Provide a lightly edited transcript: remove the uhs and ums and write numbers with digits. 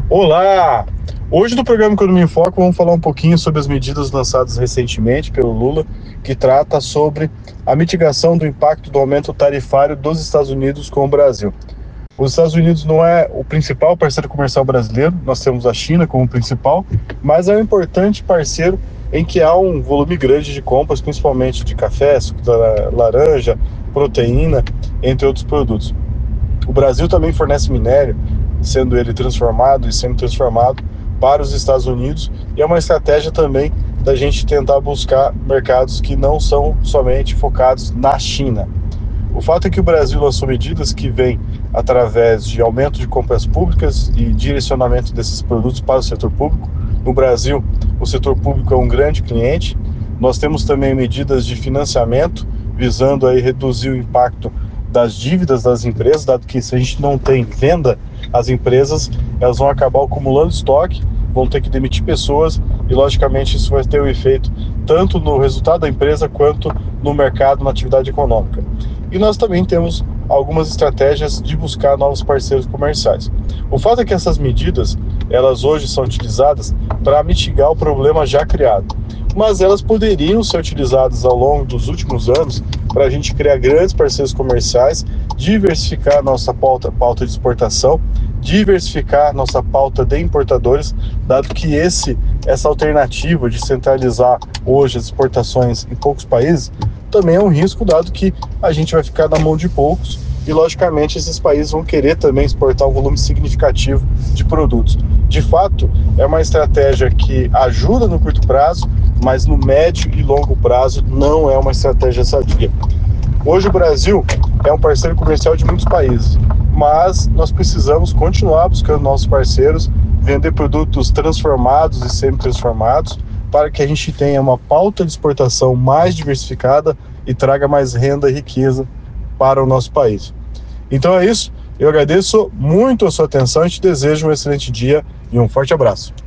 Olá! Hoje no programa Economia em Foco vamos falar um pouquinho sobre as medidas lançadas recentemente pelo Lula, que trata sobre a mitigação do impacto do aumento tarifário dos Estados Unidos com o Brasil. Os Estados Unidos não é o principal parceiro comercial brasileiro, nós temos a China como principal, mas é um importante parceiro em que há um volume grande de compras, principalmente de café, suco da laranja, proteína, entre outros produtos. O Brasil também fornece minério, sendo ele transformado e sendo transformado para os Estados Unidos, e é uma estratégia também da gente tentar buscar mercados que não são somente focados na China. O fato é que o Brasil lançou medidas que vêm através de aumento de compras públicas e direcionamento desses produtos para o setor público. No Brasil, o setor público é um grande cliente. Nós temos também medidas de financiamento, visando aí reduzir o impacto das dívidas das empresas, dado que se a gente não tem venda, as empresas elas vão acabar acumulando estoque, vão ter que demitir pessoas e, logicamente, isso vai ter um efeito tanto no resultado da empresa quanto no mercado, na atividade econômica. E nós também temos algumas estratégias de buscar novos parceiros comerciais. O fato é que essas medidas, elas hoje são utilizadas para mitigar o problema já criado, mas elas poderiam ser utilizadas ao longo dos últimos anos para a gente criar grandes parceiros comerciais, diversificar nossa pauta de exportação, diversificar nossa pauta de importadores, dado que essa alternativa de centralizar hoje as exportações em poucos países também é um risco, dado que a gente vai ficar na mão de poucos e, logicamente, esses países vão querer também exportar um volume significativo de produtos. De fato, é uma estratégia que ajuda no curto prazo, mas no médio e longo prazo não é uma estratégia sadia. Hoje o Brasil é um parceiro comercial de muitos países, mas nós precisamos continuar buscando novos parceiros, vender produtos transformados e semi-transformados, para que a gente tenha uma pauta de exportação mais diversificada e traga mais renda e riqueza para o nosso país. Então é isso, eu agradeço muito a sua atenção e te desejo um excelente dia e um forte abraço.